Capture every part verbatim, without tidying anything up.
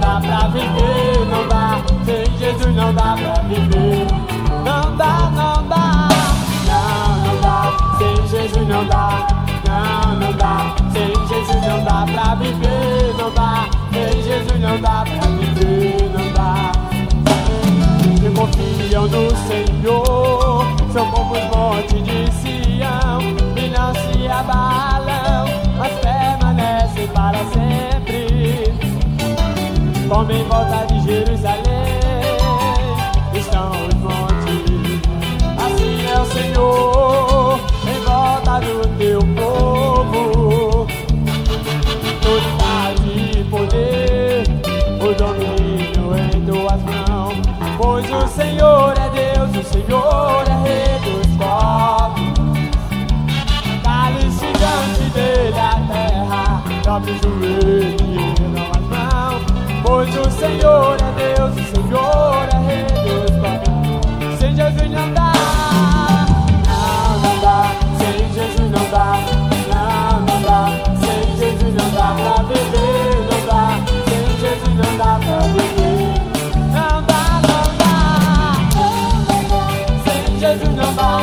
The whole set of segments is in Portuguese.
dá pra viver, não dá. Sem Jesus não dá pra viver. Não dá, não dá. Não, não dá. Sem Jesus não dá. Não, não dá. Sem Jesus não dá pra viver, não dá. Sem Jesus não dá pra viver, não dá. Que confiam no Senhor são como os montes de Sião, e não se abalam, mas permanecem para sempre. Como em volta de Jerusalém estão os montes, assim é o Senhor em volta do teu povo. Autoridade e poder, o domínio em tuas mãos, pois o Senhor é Deus, o Senhor é Rei dos povos. Cale-se diante dele a terra, dobre o joelho e não as mãos, pois o Senhor é Deus, o Senhor é Rei dos povos. Sem Jesus não dá, não, não dá. Sem Jesus não dá, não, não dá. Sem Jesus não dá pra viver, não dá. Sem Jesus não dá pra viver, não dá, não dá. Sem Jesus não dá,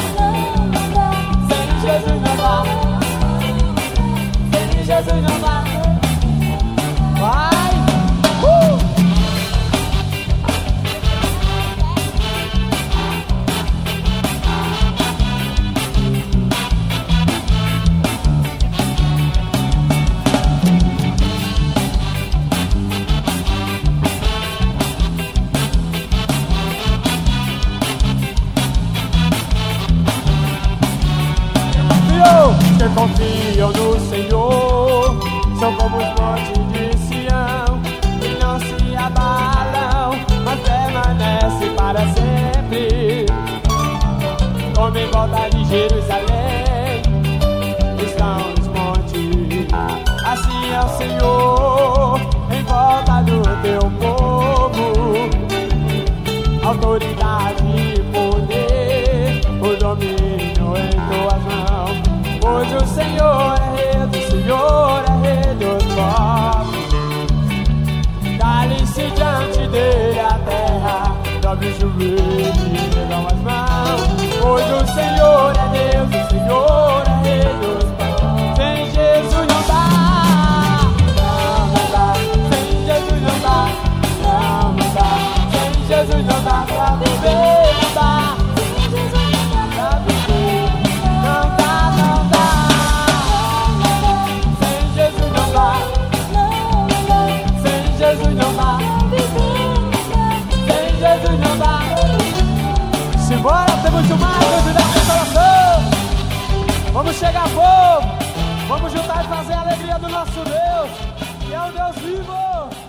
sem Jesus não dá, sem Jesus não dá. Vai! Uh! Que confiam no Senhor são como os montes de Sião, e não se abalam, mas permanecem para sempre. Como em volta de Jerusalém estão os montes, assim é o Senhor em volta do teu povo. Autoridade e poder, o domínio em tuas mãos, pois o Senhor é Rei, o Senhor é Rei dos povos. Cale-se diante dele a terra, dobre o joelho e não as mãos, pois o Senhor é Deus, o Senhor é Rei dos povos. Sem Jesus não dá, não, não dá. Sem Jesus não dá, não, não dá. Sem Jesus não dá pra viver, não dá. Sem Jesus não dá pra viver, não dá, não dá. Sem Jesus não dá, sem Jesus não dá, sem Jesus não dá. Simbora, temos muito mais, Deus da restauração. Vamos chegar povo, vamos juntar e fazer a alegria do nosso Deus, que é o Deus vivo.